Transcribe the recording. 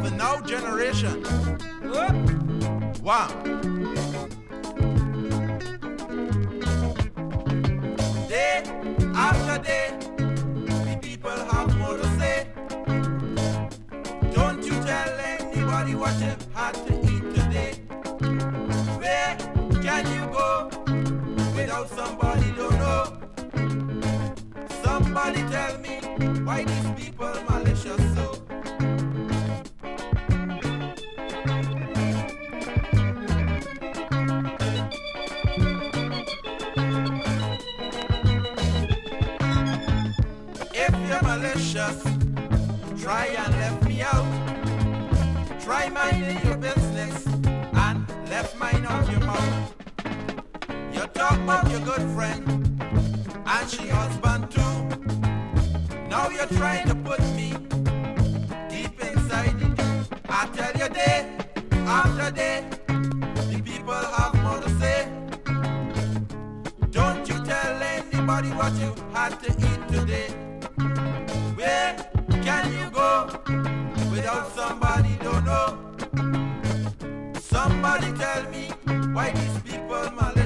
the now generation. Wow. Day after day, the people have more to say. Don't you tell anybody what you've had to eat today. Where can you go without somebody don't know? Somebody tell me why these people malicious so. If you're malicious, try and left me out. Try minding your business and left mine out your mouth. You talk about your good friend and she husband too. Now you're trying to put me deep inside it. I tell you day after day, the people have more to say. Don't you tell anybody what you had to eat today. Where can you go without somebody don't know? Somebody tell me why these people malicious.